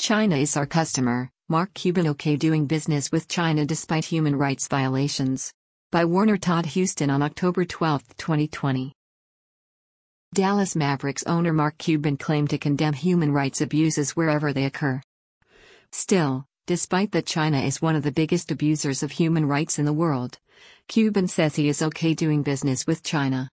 China is our customer, Mark Cuban okay doing business with China despite human rights violations. By Warner Todd Huston on October 12, 2020. Dallas Mavericks owner Mark Cuban claimed to condemn human rights abuses wherever they occur. Still, despite that China is one of the biggest abusers of human rights in the world, Cuban says he is okay doing business with China.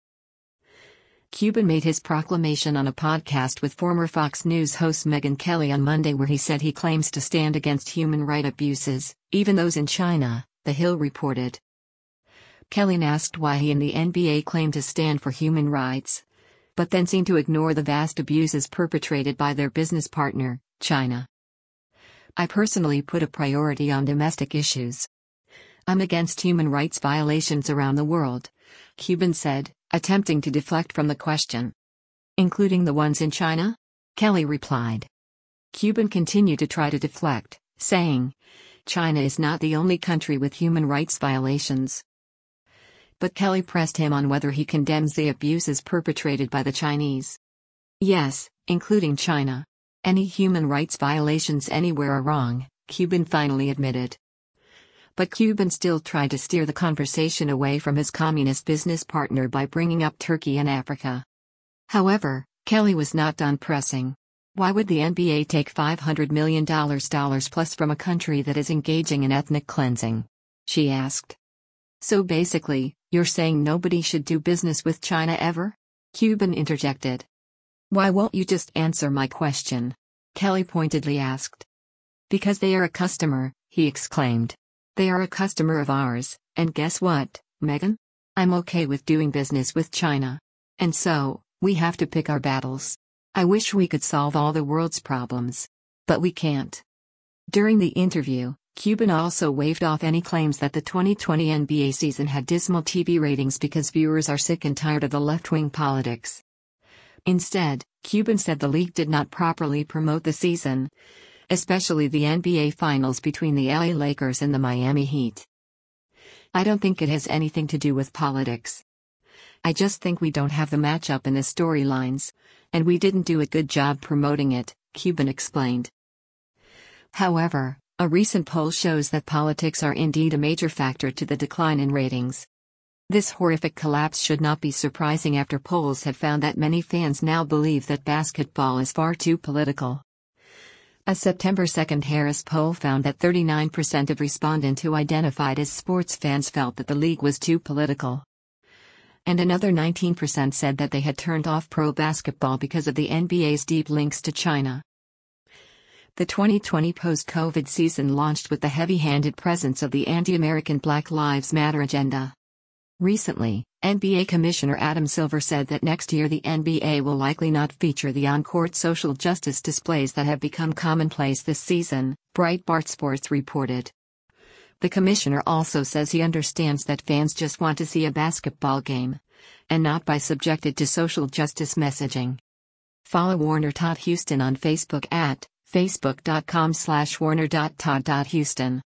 Cuban made his proclamation on a podcast with former Fox News host Megyn Kelly on Monday, where he said he claims to stand against human rights abuses, even those in China, The Hill reported. Kelly asked why he and the NBA claim to stand for human rights, but then seem to ignore the vast abuses perpetrated by their business partner, China. I personally put a priority on domestic issues. I'm against human rights violations around the world, Cuban said, attempting to deflect from the question. Including the ones in China? Kelly replied. Cuban continued to try to deflect, saying, China is not the only country with human rights violations. But Kelly pressed him on whether he condemns the abuses perpetrated by the Chinese. Yes, including China. Any human rights violations anywhere are wrong, Cuban finally admitted. But Cuban still tried to steer the conversation away from his communist business partner by bringing up Turkey and Africa. However, Kelly was not done pressing. Why would the NBA take $500 million plus from a country that is engaging in ethnic cleansing? She asked. So basically, you're saying nobody should do business with China ever? Cuban interjected. Why won't you just answer my question? Kelly pointedly asked. Because they are a customer, he exclaimed. They are a customer of ours, and guess what, Megyn? I'm okay with doing business with China. And so, we have to pick our battles. I wish we could solve all the world's problems. But we can't. During the interview, Cuban also waved off any claims that the 2020 NBA season had dismal TV ratings because viewers are sick and tired of the left-wing politics. Instead, Cuban said the league did not properly promote the season, especially the NBA Finals between the LA Lakers and the Miami Heat. I don't think it has anything to do with politics. I just think we don't have the matchup in the storylines, and we didn't do a good job promoting it, Cuban explained. However, a recent poll shows that politics are indeed a major factor to the decline in ratings. This horrific collapse should not be surprising after polls have found that many fans now believe that basketball is far too political. A September 2 Harris poll found that 39% of respondents who identified as sports fans felt that the league was too political. And another 19% said that they had turned off pro basketball because of the NBA's deep links to China. The 2020 post-COVID season launched with the heavy-handed presence of the anti-American Black Lives Matter agenda. Recently, NBA Commissioner Adam Silver said that next year the NBA will likely not feature the on-court social justice displays that have become commonplace this season, Breitbart Sports reported. The commissioner also says he understands that fans just want to see a basketball game, and not be subjected to social justice messaging. Follow Warner Todd Huston on Facebook at facebook.com/warner.todd.huston.